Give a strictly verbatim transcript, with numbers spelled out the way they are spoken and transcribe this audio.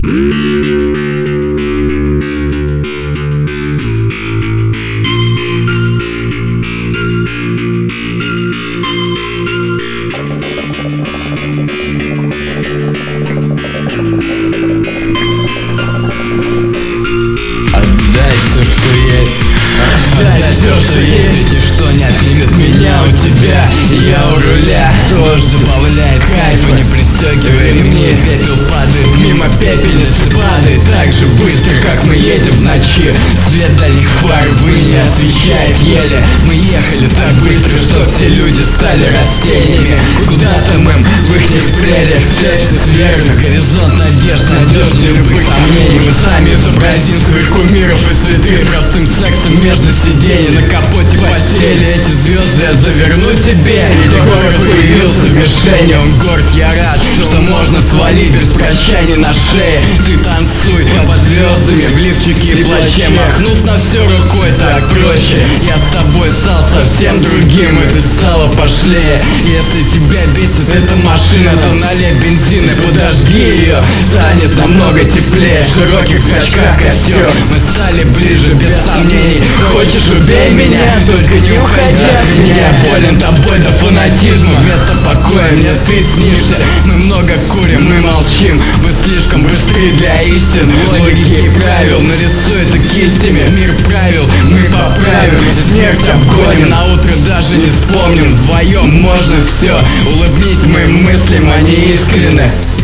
Отдай все, что есть, отдай все, что есть, и что не отнимет меня у тебя. Я у руля, дождь добавляет кайфа, не пристегивай ремни. Пепел падает мимо пепельницы, падает так же быстро, как мы едем в ночи. Свет дальних фар вы не освещает еле. Мы ехали так быстро, что все люди стали растениями. Куда-то мы в ихних прериях, слепся сверху. Горизонт надежд, надежнее любых сомнений. Мы сами изобразим своих кумиров и святых простым сексом между сидений. На капоте постели эти звезды я заверну тебе. Город появился в мишени, он горд, я рад, что можно свалить без прощания на шее. Ты танцуй под звездами в лифчике и плаще, махнув на все рукой, так проще. Я с тобой стал совсем другим, и ты стала пошлее. Если тебя бесит эта машина, то налей бензин и подожги ее, станет намного теплее. В широких скачках костер мы стали ближе, без сомнений. Хочешь, убей меня, только не уходи от меня. Я болен тобой до фанатизма, вместо покоя мне ты снишься. Мы много курим, мы молчим, мы слишком быстры для истин, логики и правил. Нарисуй это кистями, мир правил, мы поправим. Смерть обгоним, на утро даже не вспомним. Вдвоем можно все, улыбнись моим мыслям, они искренны.